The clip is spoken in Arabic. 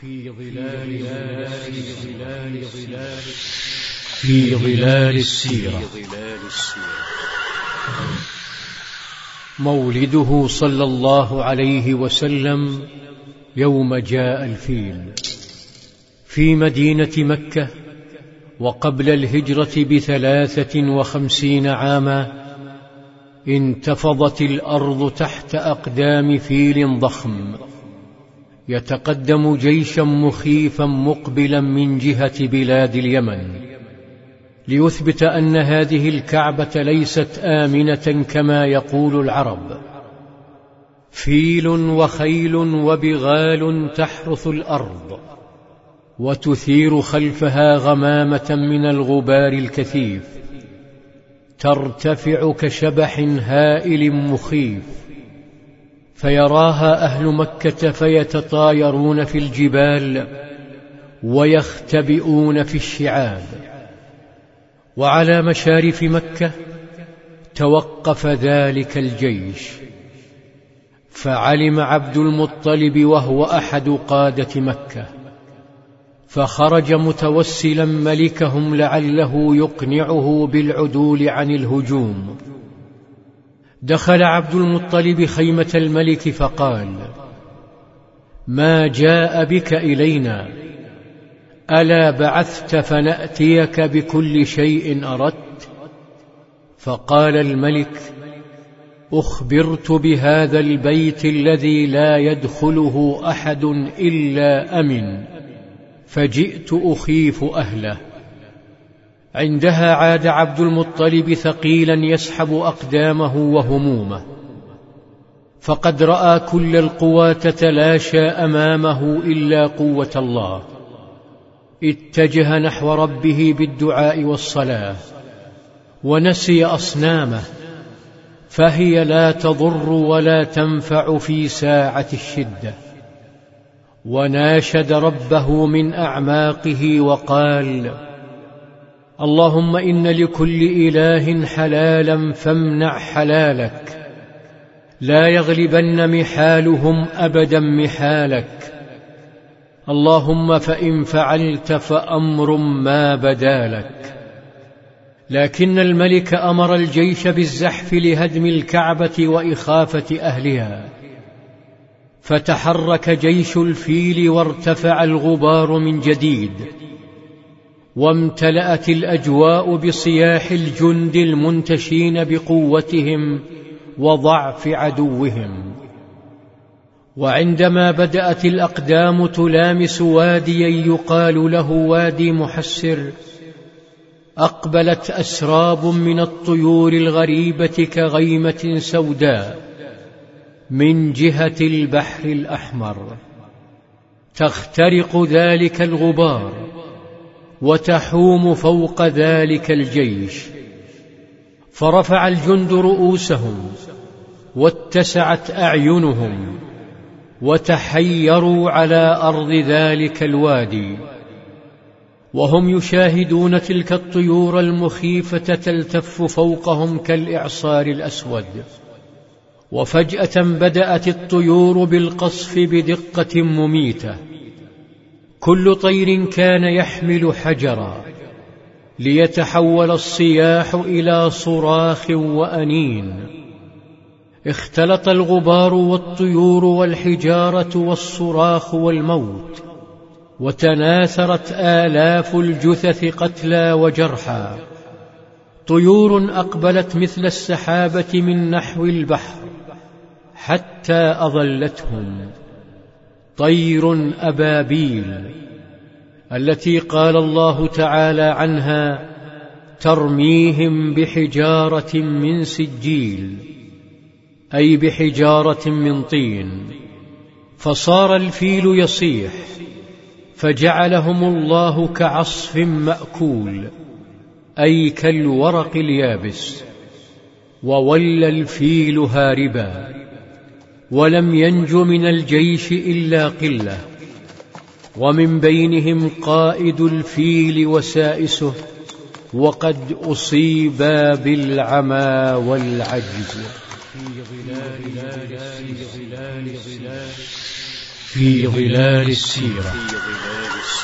في ظلال السيرة. مولده صلى الله عليه وسلم يوم جاء الفيل في مدينة مكة، وقبل الهجرة ب53 عاما انتفضت الأرض تحت أقدام فيل ضخم يتقدم جيشا مخيفا مقبلا من جهة بلاد اليمن، ليثبت أن هذه الكعبة ليست آمنة كما يقول العرب. فيل وخيل وبغال تحرث الأرض وتثير خلفها غمامة من الغبار الكثيف، ترتفع كشبح هائل مخيف، فيراها أهل مكة فيتطايرون في الجبال ويختبئون في الشعاب. وعلى مشارف مكة توقف ذلك الجيش، فعلم عبد المطلب وهو أحد قادة مكة، فخرج متوسلا ملكهم لعله يقنعه بالعدول عن الهجوم. دخل عبد المطلب خيمة الملك فقال: ما جاء بك إلينا؟ ألا بعثت فنأتيك بكل شيء أردت؟ فقال الملك: أخبرت بهذا البيت الذي لا يدخله أحد إلا أمن، فجئت أخيف أهله. عندها عاد عبد المطلب ثقيلا يسحب أقدامه وهمومه، فقد رأى كل القوى تتلاشى أمامه إلا قوة الله. اتجه نحو ربه بالدعاء والصلاة، ونسي أصنامه، فهي لا تضر ولا تنفع في ساعة الشدة. وناشد ربه من أعماقه وقال: اللهم إن لكل إله حلالا فامنع حلالك، لا يغلبن محالهم أبدا محالك. اللهم فإن فعلت فأمر ما بدا لك. لكن الملك أمر الجيش بالزحف لهدم الكعبة وإخافة أهلها، فتحرك جيش الفيل وارتفع الغبار من جديد، وامتلأت الأجواء بصياح الجند المنتشين بقوتهم وضعف عدوهم. وعندما بدأت الأقدام تلامس واديا يقال له وادي محسر، أقبلت أسراب من الطيور الغريبة كغيمة سوداء من جهة البحر الأحمر، تخترق ذلك الغبار وتحوم فوق ذلك الجيش. فرفع الجند رؤوسهم واتسعت أعينهم، وتحيروا على أرض ذلك الوادي، وهم يشاهدون تلك الطيور المخيفة تلتف فوقهم كالإعصار الأسود. وفجأة بدأت الطيور بالقصف بدقة مميتة، كل طير كان يحمل حجرا، ليتحول الصياح إلى صراخ وأنين. اختلط الغبار والطيور والحجارة والصراخ والموت، وتناثرت آلاف الجثث قتلى وجرحى. طيور أقبلت مثل السحابة من نحو البحر حتى أظلتهم، طير أبابيل التي قال الله تعالى عنها: ترميهم بحجارة من سجيل، أي بحجارة من طين. فصار الفيل يصيح، فجعلهم الله كعصف مأكول، أي كالورق اليابس. وولى الفيل هاربا، ولم ينج من الجيش إلا قلة، ومن بينهم قائد الفيل وسائسه، وقد أصيبا بالعمى في ظلال السيرة.